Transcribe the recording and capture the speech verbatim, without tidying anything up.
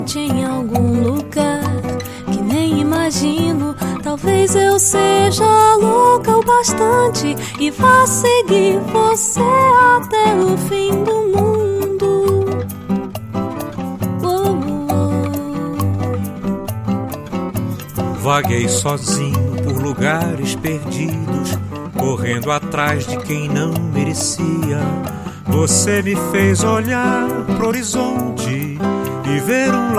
Em algum lugar que nem imagino, talvez eu seja louca o bastante e vá seguir você até o fim do mundo. Oh, oh. Vaguei sozinho por lugares perdidos, correndo atrás de quem não merecia. Você me fez olhar pro horizonte e ver um